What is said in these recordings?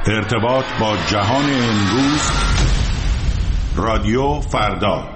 ارتباط با جهان امروز. رادیو فردا.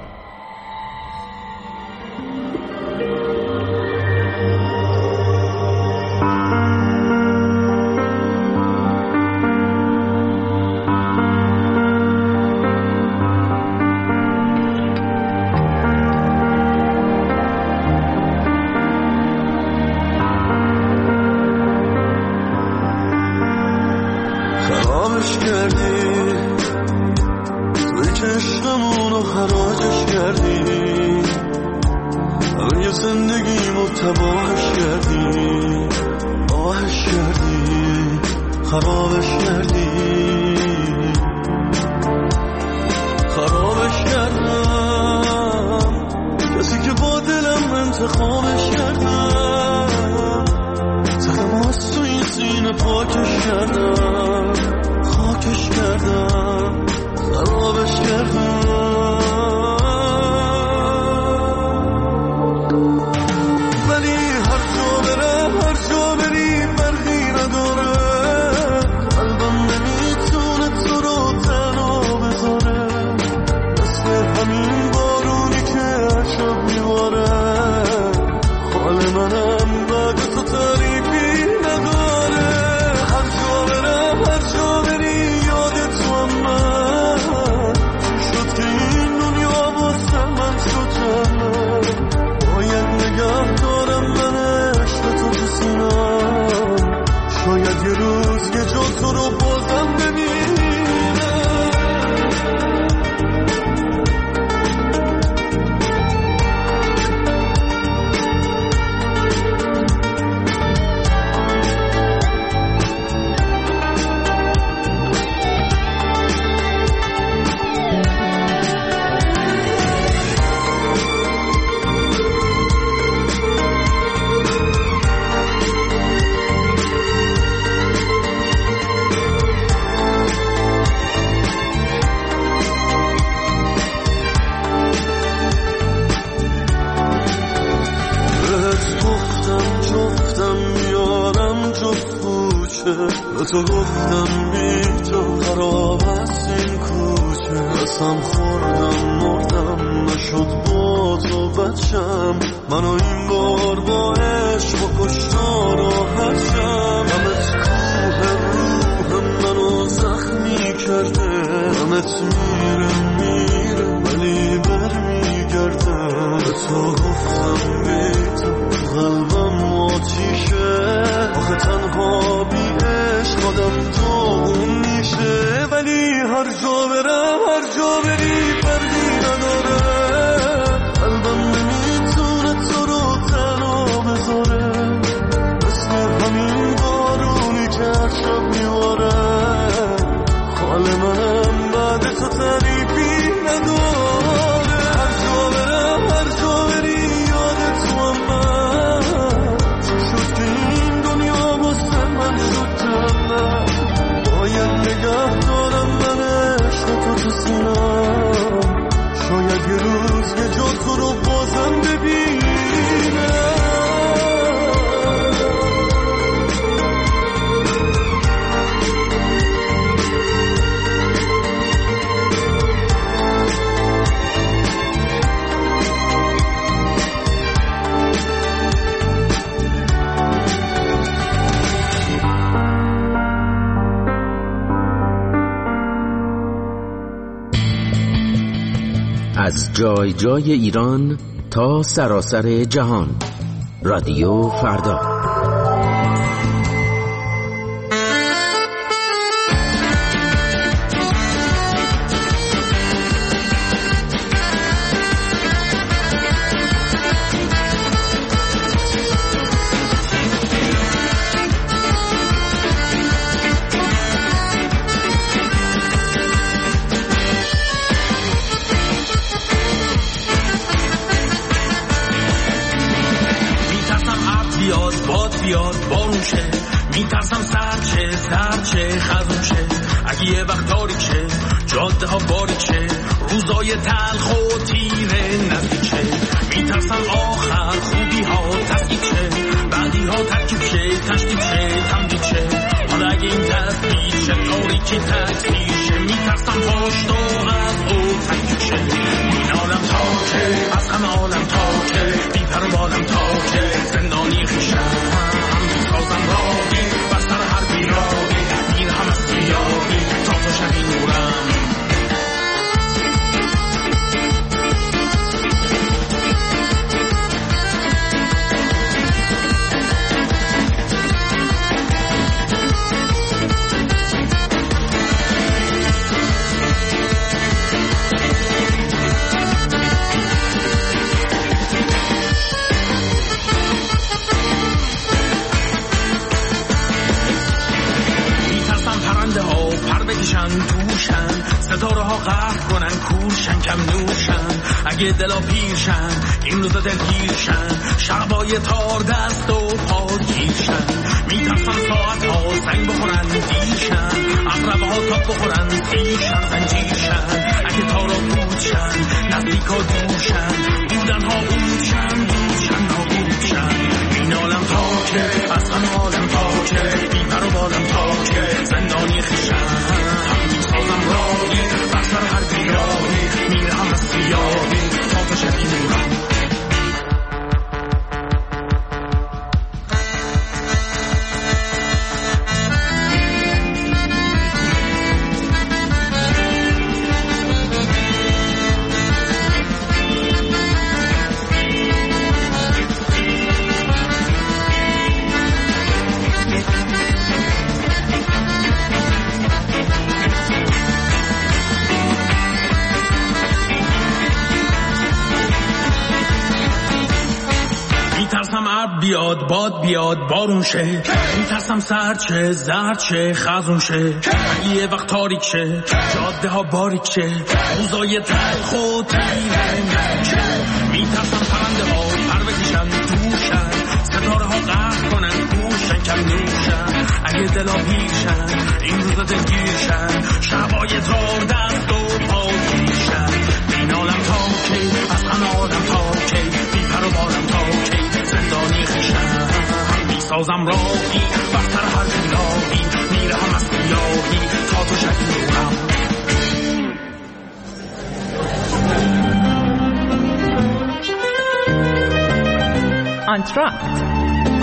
تو گفتم بی تو خراب است این کوچه، قسم خوردم مردم نشد با تو بچم، منو این بار با عشق و کشتار راحت شم. همت کوه روحم منو زخمی کرده، همت میره ولی بر میگرده. به تو گفتم بی تو قلبم آتیشه، آخه تنها بی عشق آدم داغون میشه. ولی هر جا برم هر جا بری فرقی نداره، قلبم نمیتونه تو رو تنها بذاره، مثل همین بارونی که هر شب میواره. حال منم بعد تو تعریفی نداره، هر جا برم هر جا بری یاد تو هم من، چی شد که این دنیا واسه من شد جنت. باید نگه دارم من عشق تو تو سینم، شاید یه روز یه جا تو رو بازم ببینم. از جای جای ایران تا سراسر جهان، رادیو فردا. میترسم سرچه خزون شه، اگه یه وقت تاریک شه، جاده ها باریک شه، روزای تلخ و تیره نزدیک شه. میترسم آخر خوبی ها تسکیب شه، بعدی ها ترکیب شه، تشکیب شه، تمدید شه. حالا اگه این تدبیر شه تاریکی تکثیر شه میترسم پاشت و از او تکیشه این عالم تا که از همه عالم تا که بی پر و بالم تا که زندانی خویشم میسازم راهی بر سر هر بیراهی میرهم از سیاهی تا تو شبی نورم توشن ستاره ها قهر کنن کورشن کم نوشن اگه دلا پیرشن این روزا دلگیرشن شبای تار دست و پا گیرشن میترسن ساعت ها سنگ بخورن دیرشن اقربه ها تاب بخورن تیرشن زنجیرشن اگه تارا بودشن نزدیک ها دورشن بودن ها بودشن بودشن نابودشن این عالم تا که از همه عالم تا که بی پر و بالم تا که زندانی خیشن سازم راهی بر سر هر بیراهی میرهم از سیاهی تا تو شبی نورم بیاد باد بیاد بارون شه میترسم سرد شه زرد شه خزون شه یه وقت تاریک شه جاده ها باریک شه روزای تلخ و تیره شه میترسم پرنده ها پر بکشن توشن ستاره ها قهر کنن کوشن کم نوشن اگه دلا پیرشن این روزا دلگیرشن شبای تار دست و پا گیرشن این عالم تا که از همه عالم تا که بی پر و بالم تا که زندانی خیشم میسازم راهی بختر هر بیراهی میرهم از سیاهی تا تو شبی نورم آنتراکت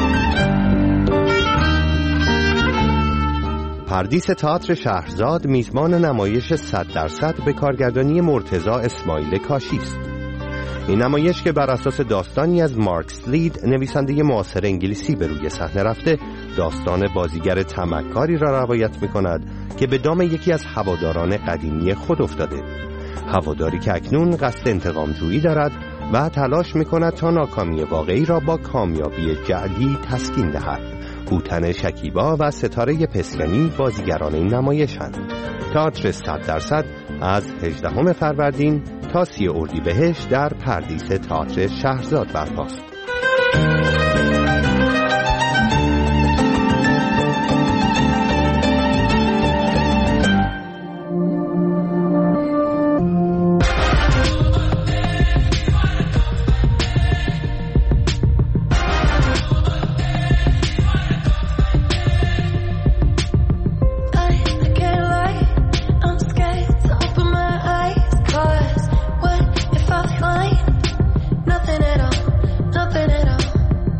پردیس تئاتر شهرزاد میزبان نمایش 100% به کارگردانی مرتضی اسماعیل کاشی است. این نمایش که بر اساس داستانی از مارکس لید نویسنده معاصر انگلیسی به روی صحنه رفته، داستان بازیگر طمعکاری را روایت می‌کند که به دام یکی از هواداران قدیمی خود افتاده. هواداری که اکنون قصد انتقام جویی دارد و تلاش می‌کند تا ناکامی واقعی را با کامیابی جعلی تسکین دهد. هوتن شکیبا و ستاره پسکنی بازیگران این نمایش‌اند. تئاتر 100% از 18 فروردین تا 30 اردیبهشت در پردیس تئاتر شهرزاد برپاست. Nothing at all.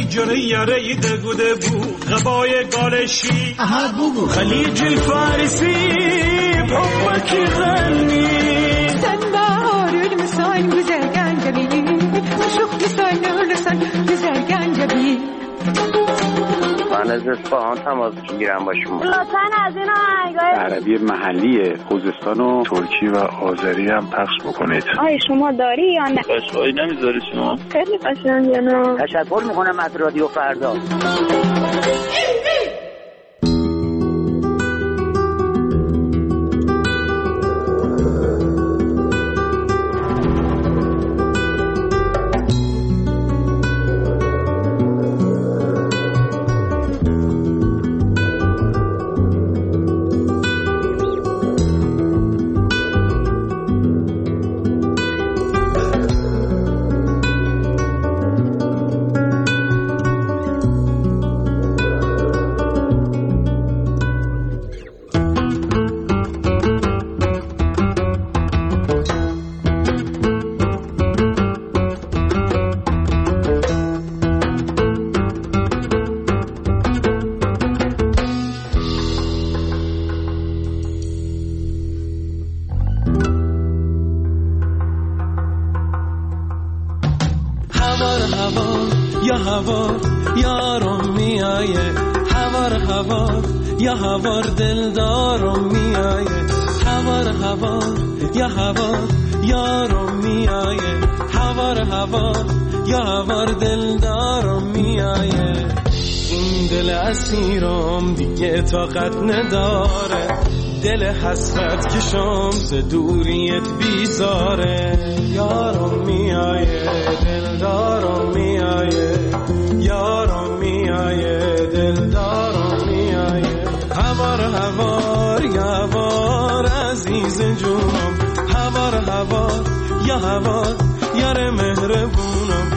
جلوی یاره دگوده بو غبای گالشی خلیج الفارسی بحبك غني تنبار المسان güzelgen جبی مشوق لسان لسان güzelgen جبی من از اصفهان تماس میگیرم با شما. لطفاً از این آهنگای عربی محلی خوزستان و ترکی و آذری هم پخش بکنید. آی شما داری یا نه؟ قشقایی نمیذاری شما؟ خیلی قشنگه نه. تشکر میکنم از رادیو فردا. هوار دلدارم میایه هوار یا هوار یارم میایه هوار یا هوار دلدارم میایه این دل اسیرم دیگه طاقت نداره دل حسرت کشم ز دوریت بیزاره یارم میایه دلدارم میایه یارم میایه دلدارم میایه هوار یا هوار عزیز جونم هوار یا هوار یار مهربونم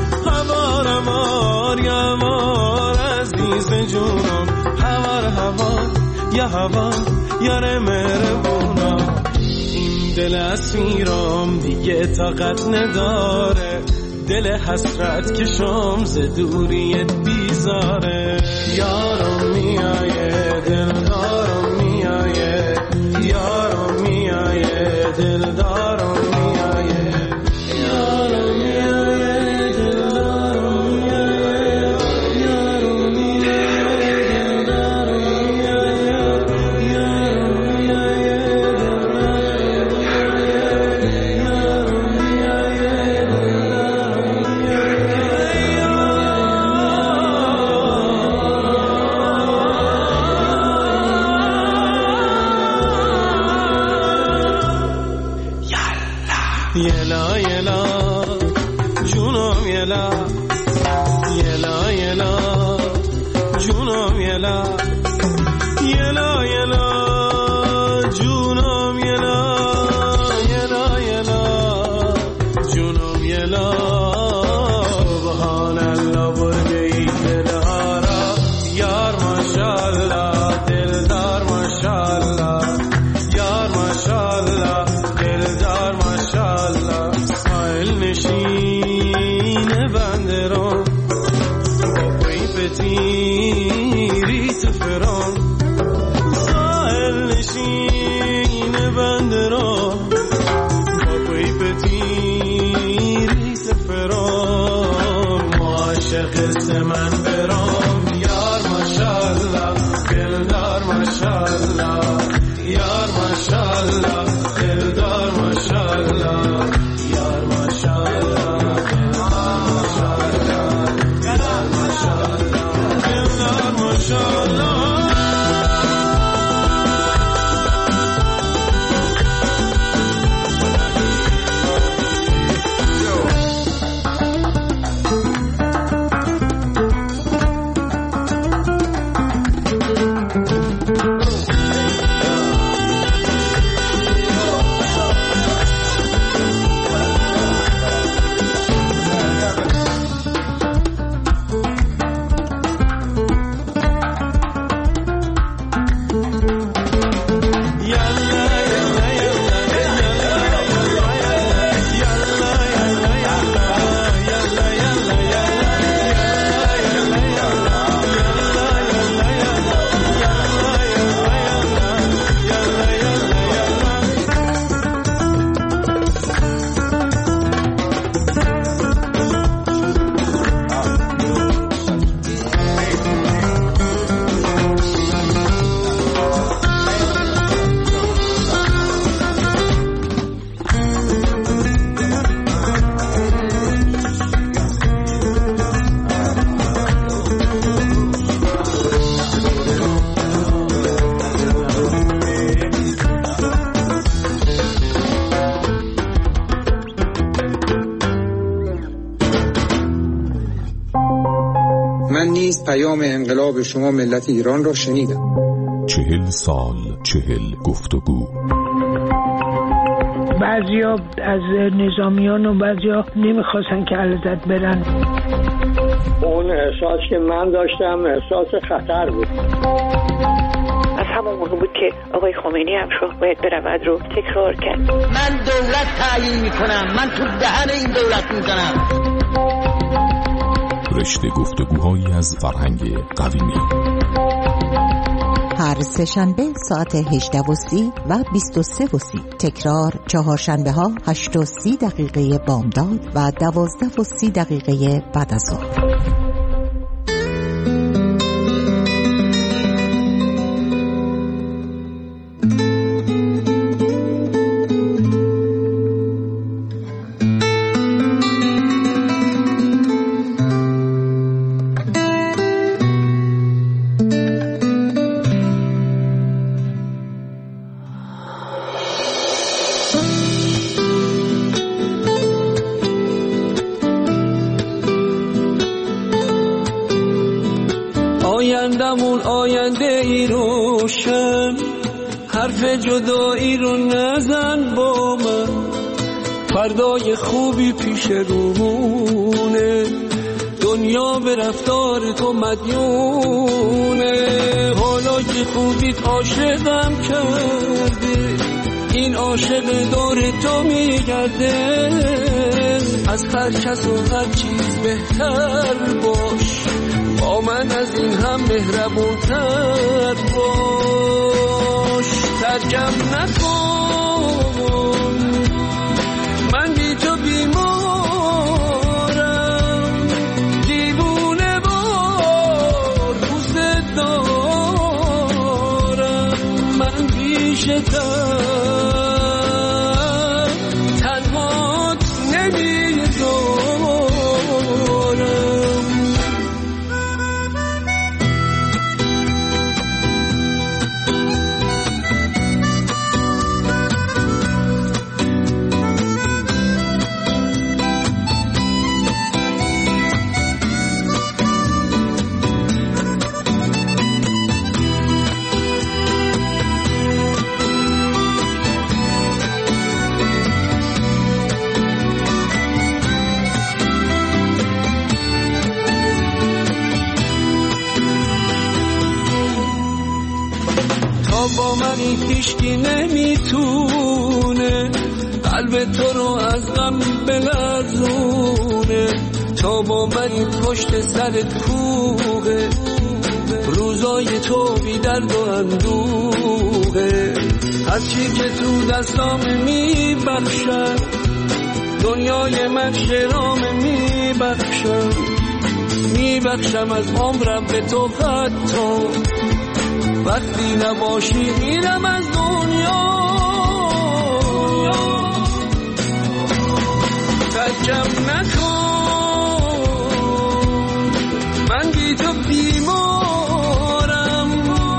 هوار یا هوار عزیز جونم هوار یا هوار یار مهربونم این دل اسیرم دیگه طاقت نداره دل حسرت کشم ز دوریت بیزاره یارم میایه دلدارم میایه یارم میایه دلدارم میایه یارم میایه دلدارم میایه یارم میایه دلدارم میایه یارم یلا یلا جونم یلا یلا یلا جونم یلا یلا یلا جونم یلا یلا یلا جونم یلا سبحان الله برده ای دلارا یار ماشاءالله دلدار ماشاءالله یار ماشاءالله دلدار ماشاءالله سایل نشین بنده رو با پی پتیری تفران سایل نشین بنده رو با پی پتیری تفران معاشق سمن برام یار ماشاءالله دلدار ماشاءالله یار ماشاءالله دلدار ماشاءالله یار ماشاءالله ماشاءالله دلدار ماشاءالله دلدار ماشاءالله نیز پیام انقلاب شما ملت ایران را شنیدم. 40 سال 40 گفتگو. بعضیا از نظامیان و بعضیا نمیخواستن که علازت برن. اون احساس که من داشتم احساس خطر بود. از همون موقع بود که آقای خمینی هم شاه باید برود رو تکرار کرد. من دولت تعیین میکنم، من تو دهن این دولت میزنم. رشته گفتگوهایی از فرهنگ قویمی. هر سه‌شنبه ساعت 18:30 و 23:30. تکرار چهارشنبه ها 8:30 بامداد و 12:30 بعد از ظهر. آیندمون آینده ای روشن، حرف جدایی رو نزن با من، فردای خوبی پیش رومونه، دنیا به رفتار تو مدیونه، حالا که خوبیت عاشقم کرده، این عاشق دور تو میگرده، از هر کس و هر چیز بهتر باش، با من از این هم مهربونتر باش، ترکم نکن، من بی تو بیمارم، دیوونه وار دوست دارم، من پیشتم تنهات نمیذارم. با من هیچکی نمیتونه قلب تو رو از غم بلرزونه، تا با من پشت سرت کوه، روزای تو بی درد و اندوه، هرچی که تو دستام میبخشم، دنیای من شرام میبخشم از عمرم به تو، حتی وقتی نباشی میرم از دنیا، ترکم نکن، من بی تو بیمارم،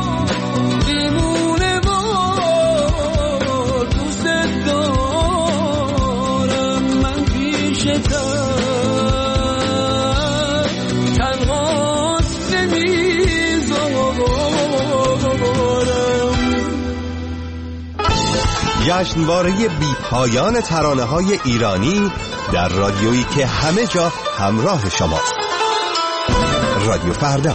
دیوونه وار دوست دارم، من پیشتم تنهات نمیذارم. جشنواره بی پایان ترانه‌های ایرانی در رادیویی که همه جا همراه شماست. رادیو فردا.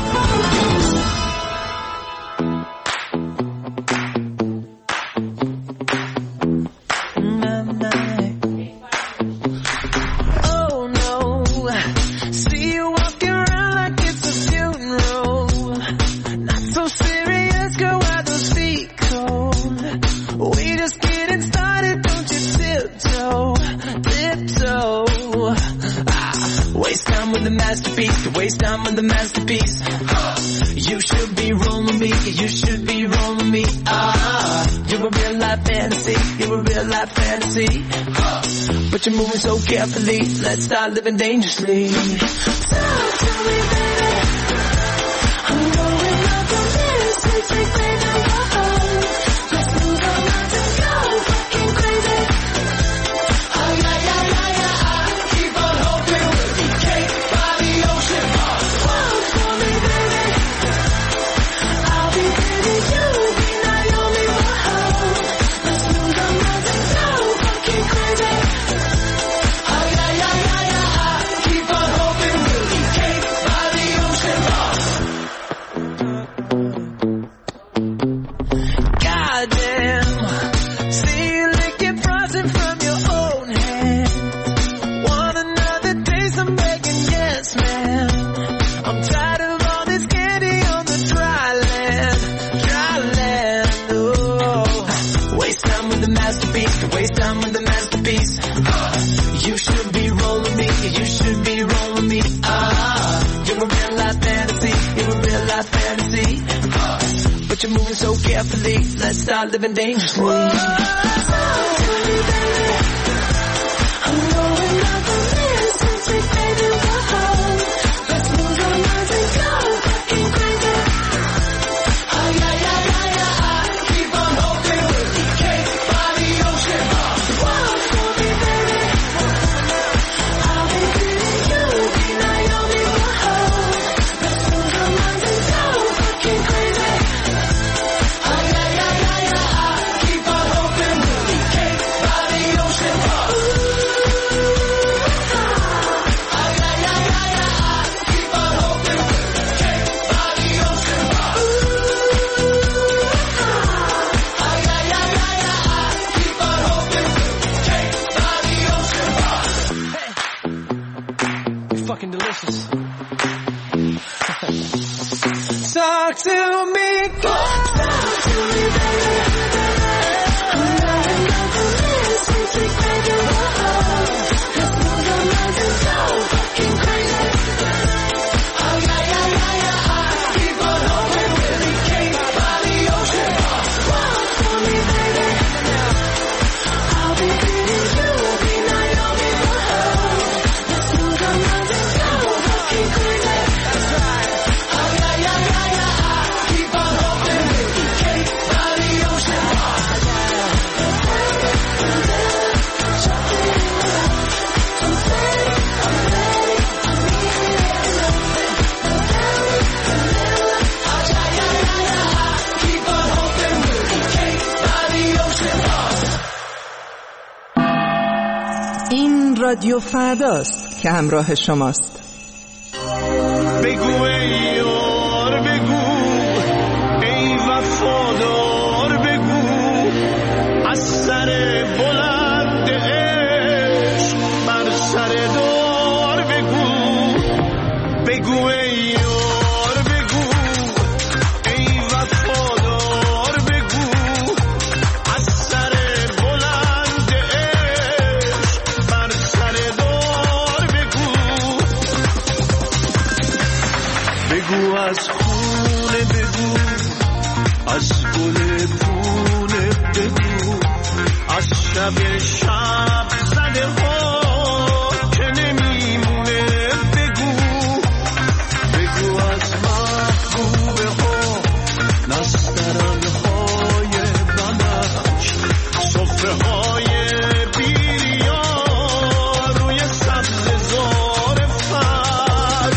Waste time on the masterpiece. You should be rolling me. You should be rolling me. You're a real life fantasy. You're a real life fantasy. But you're moving so carefully. Let's start living dangerously. Talk to me, baby. I'm going up on this. Let's take baby home. Let's move on out and go fucking crazy. Oh yeah, yeah, yeah, yeah. Keep on hoping we'll be cake by the ocean. Whoa, for me, baby. me to waste time with the masterpiece. You should be rolling me, you should be rolling me. You're a real life fantasy, you're a real life fantasy. But you're moving so carefully, let's start living dangerously. Whoa, talk to me, baby. I'm going out the list since we baby we're home. Let's move our minds and go fucking crazy. Oh yeah, yeah, yeah, yeah. Keep on hoping we'll be caked by the ocean. Walk for me, baby. I'll be feeling you, be Naomi, we're home. Let's move our minds and go fucking crazy. Oh yeah, yeah, yeah, yeah. Keep on hoping we'll be caked by the ocean. Fucking delicious. Talk to me, talk to me, baby. I'm running out the list since we baby we're home. Let's move our minds and go fucking crazy. Oh yeah, yeah, yeah, yeah. Keep on hoping we'll be caked by the ocean. Walk for me, baby. I'll be feeling you, be Naomi, we're home. Let's move our minds and go fucking crazy. That's right. Oh yeah, yeah, yeah, yeah. Keep on hoping we'll be caked by the ocean. Keep on hoping we'll be caked by the ocean. این رادیو فرداست که همراه شماست. بگو ای یار بگو، ای وفادار بگو، از سر بلند عشق بر سر دار بگو. بگو ای یار بگو، ای وفادار بگو، از سر بلند عشق بر سر دار بگو. بگو از خونه بگو، از گل پونه بگو، از شب زده ها که نمیمونه بگو. بگو از محبوبه ها، نسترن های بنفش، صفحه های بیریا روی سبز زار فرش.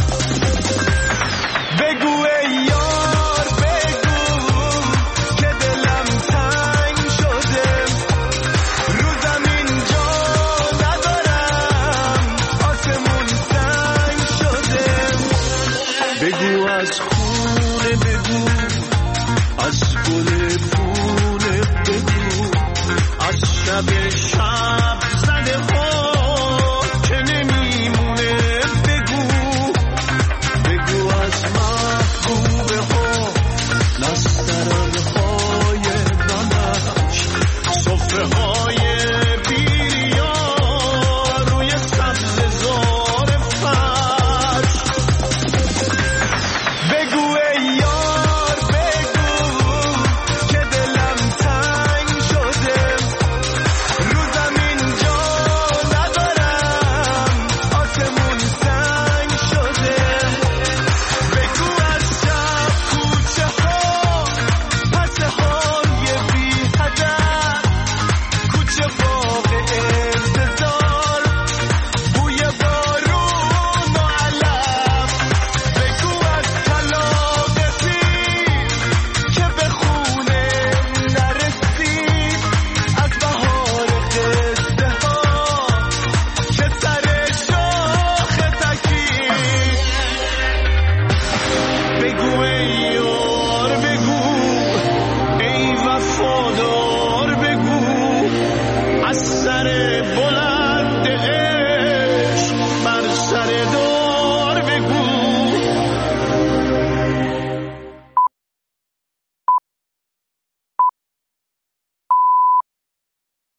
بگو ای یار بگو که دلم تنگ شده، رو زمین جا ندارم، آسمون سنگ شده. بگو از خونه بگو، از گل پونه بگو، از شب زده ها که نمیمونه بگو. بگو از محبوبه ها، نسترن های بنفش، صفحه های بیریا روی سبز زار فرش. بگو ای یار بگو که دلم تنگ شده، رو زمین جا ندارم، آسمون سنگ شده. بگو از شب کوچه ها، پسه های بی هدف، کوچه باغ انتظار، بوی بارون و علف. بگو از طلاق پیر که به خونه نرسید، از بهار قصه ها که سر شاخ تکید. بگو ای یار بگو، ای وفادار بگو، از سر